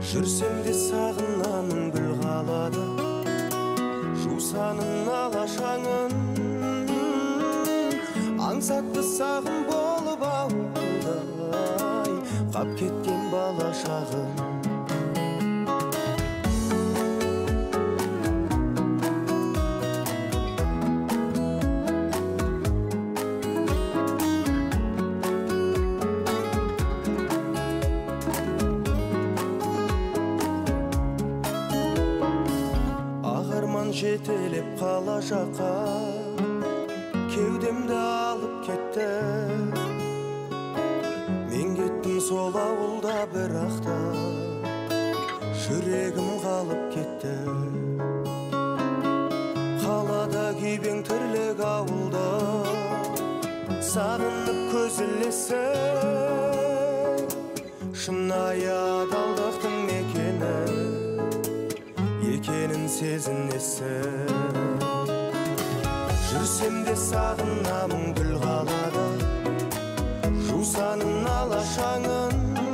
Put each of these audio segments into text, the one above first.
Жүрсем де сағынамын гүл қалада, жусанын алашаңын. Аңсатты сағым болып ауылдай, қап кеткен бала шағым. Жетелеп қала жаққа, кеудемді алып кетті. Мен кеттім сол ауылда бірақта, жүрегім қалып кетті. Қалада күйбең тірлік ауылда, сағынып көз ілесі. Шынайы адалдықтың екенін сезінесі. Жүрсем де сағынамын гүл қалада, жусанын алашаңын.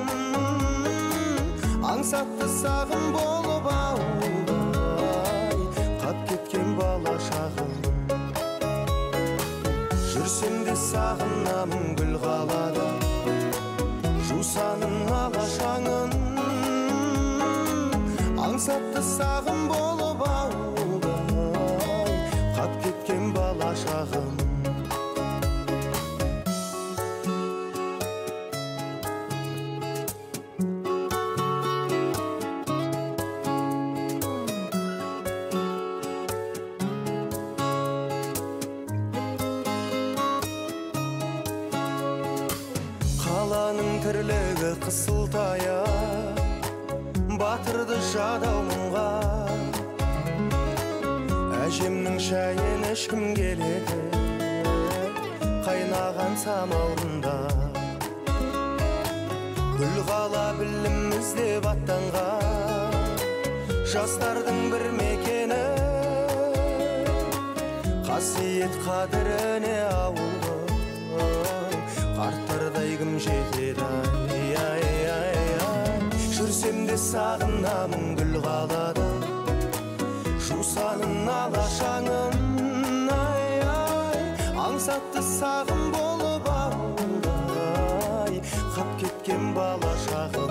Аңсатты сағым болып ауылдай, қап кеткен бала шағым. Жүрсем де сағынамын гүл қалада, жусанын алашаңын. Аңсатты сағым болып ауылдай, қап кеткен бала шағым. Қаланың тірлігі қысылтая, батырды жадау мұңға. Әжемнің шайын ішкім келеді, қайнаған самаурында. Гүл қала білім іздеп аттанған, жастардың бір мекені. Қасиет қадіріне ауылды, қарттардай кім жетеді. Жүрсем де сағынамын гүл қалада, жусанын алашаңын. Аңсатты сағым болып ауылдай, қап кеткен бала шағым.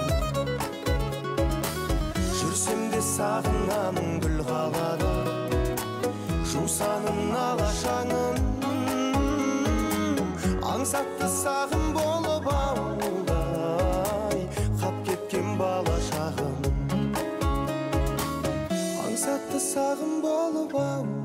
Жүрсем де сағынамын гүл қалада, жусанын алашаңын. Аңсатты сағым болып ауылдай, қап кеткен бала шағым. Аңсатты сағым болып ауылдай.